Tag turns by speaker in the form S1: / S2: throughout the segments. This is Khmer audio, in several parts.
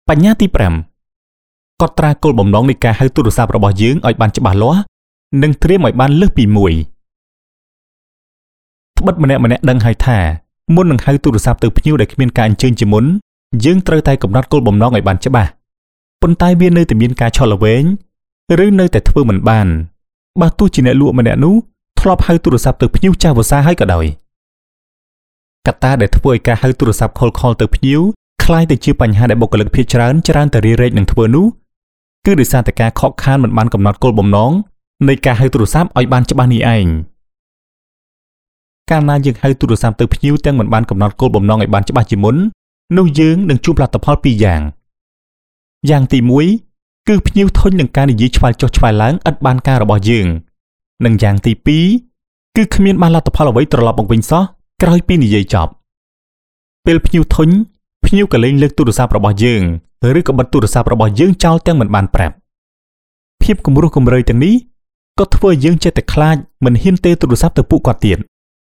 S1: បញ្ញត្តិទី5កត់ត្រាគោលបំណងនៃការហៅទូរស័ព្ទរបស់យើងឲ្យបានច្បាស់លាស់និងត្រៀមឲ្យបានលើសពីមួយត្បិតម្នាក់ដឹងហើយថាមុននឹងហៅទូរស័ព្ទទៅភ្ញៀវដែលគ្មានការអញ្ជើញជាមុនយើងត្រូវតែកំណត់គោលបំណងឲ្យបានច្បាស់ប៉ុន្តែវានៅតែមានការឆលវែងឬនៅតែធ្វើមិនបានបើទោះជាអ្នកលក់ម្នាក់នោះធ្លាប់ហៅទូរស័ព្ទទៅភ្ញៀវចាស់វស្សាហើយក៏ដោយកត្តាដែលធ្វើឲ្យការហៅទូរស័ព្ទខលទៅភ្ញៀវคล้ายទៅជាបញ្ហាដែលបុគ្គលិកភាគច្រើនតែរារែកនឹងធ្វើនោះគឺដោយសារតែការខកខានមិនបានកំណត់គោលបំណងនៃការហៅទូរស័ព្ទឲ្យបានច្បាស់នេះឯងកាលណាយើងហៅទូរស័ព្ទទៅភ្ញៀវទាំងមិនបានកំណត់គោលបំណងឲ្យបានច្បាស់ជាមុននោះយើងនឹងជួបលទ្ធផលពីរយ៉ាងទី1គឺភ្ញៀវធុញនឹងការនិយាយឆ្វែលចុះឆ្វែលឡើងឥតបានការរបស់យើងនិងយ៉ាងទី2គឺគ្មានបានលទ្ធផលអ្វីត្រឡប់មកវិញសោះក្រោយពីនិយាយចប់ពេលភ្ញៀវធុញភ្ញៀវក៏លែងលើកទូរស័ព្ទរបស់យើងឬក៏បិទទូរស័ព្ទរបស់យើងចោលទាំងមិនបានប្រាប់ភាពគំរោះគំរើយទាំងនេះក៏ធ្វើឲ្យយើងចេះតែខ្លាចមិនហ៊ានទេទូរស័ព្ទទៅពួកគាត់ទៀត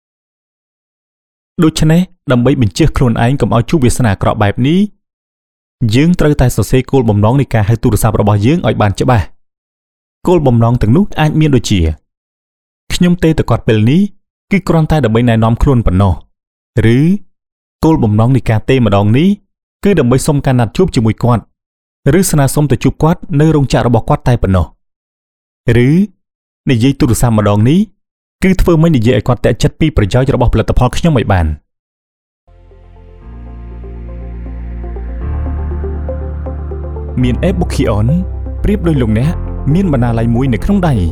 S1: ដូច្នេះដើម្បីបញ្ជៀសខ្លួនឯងកុំឲ្យជួបវាសនាអាក្រក់បែបនេះយើងត្រូវតែសរសេរគោលបំណងនៃការហៅទូរស័ព្ទរបស់យើងឲ្យបានច្បាស់គោលបំណងទាំងនោះអាចមានដូចជាខ្ញុំទេទៅគាត់ពេលនេះគឺគ្រាន់តែដើម្បីណែនាំខ្លួនប៉ុណ្ណោះឬគោលបំណងនៃការទេម្ដងនេះគឺដើម្បីសុំការណាត់ជួបជាមួយគាត់ឬស្នើសុំទៅជួបគាត់នៅរោងចក្ររបស់គាត់តែប៉ុណ្ណោះឬនិយាយទូរស័ព្ទម្ដងនេះគឺធ្វើមិននិយាយឲ្យគាត់តាក់ចិត្តពីប្រយោជន៍របស់ផលិតផលខ្ញុំឲ្យបានមាន e-Bookion ប្រៀបដូចលោកអ្នកមានបណ្ណាល័យមួយនៅក្នុងដៃ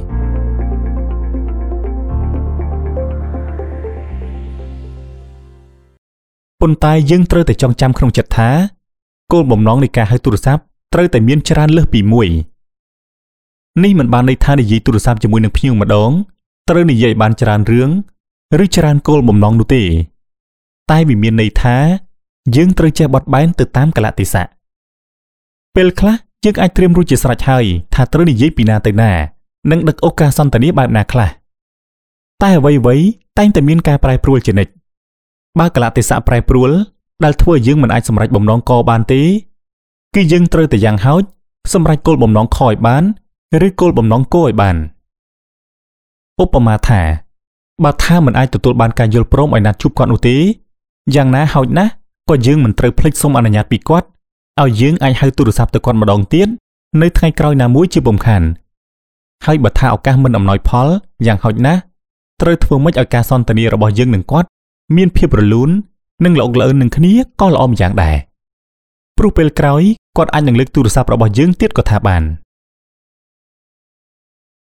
S1: ប៉ុន្តែយើងត្រូវតែចងចាំក្នុងចិត្តថាគោលបំណងនៃការហៅទូរស័ព្ទត្រូវតែមានច្រើនលើសពីមួយនេះមិនបានន័យថានិយាយទូរស័ព្ទជាមួយនឹងភ្ញៀវម្ដងត្រូវនិយាយបានច្រើនរឿងឬច្រើនគោលបំណងនោះទេតែវាមានន័យថាយើងត្រូវចេះបត់បែនទៅតាមកលៈទេសៈពេលខ្លះយើងអាចត្រៀមរួចជាស្រេចហើយថាត្រូវនិយាយពីណាទៅណានិងដឹកឱកាសសន្ទនាបែបណាខ្លះតែអ្វីៗតែងតែមានការប្រែប្រួលជានិច្ចបើកលៈទេសៈប្រែប្រួលដែលធ្វើឲ្យយើងមិនអាចសម្រេចបំណងកបានទេគឺយើងត្រូវតែយ៉ាងហោចសម្រេចគោលបំណងខឲ្យបានឬគោលបំណងគោឲ្យបានឧបមាថាបើថាមិនអាចទទួលបានការយល់ព្រមឲ្យណាត់ជួបគាត់នោះទេយ៉ាងណាហោចណាស់ក៏យើងមិនត្រូវភ្លេចសូមអនុញ្ញាតពីគាត់ឲ្យយើងអាចហៅទូរស័ព្ទទៅគាត់ម្ដងទៀតនៅថ្ងៃក្រោយណាមួយជាពុំខានហើយបើថាឱកាសមិនអំណោយផលយ៉ាងហោចណាស់ត្រូវធ្វើម៉េចឲ្យការសន្ទនារបស់យើងនឹងគាត់មានភាពរលូននិងល្អល្អឿននឹងគ្នាក៏ល្អម្យ៉ាងដែរព្រោះពេលក្រោយគាត់អាចនឹងលើកទូរស័ព្ទរបស់យើងទៀតក៏ថាបាន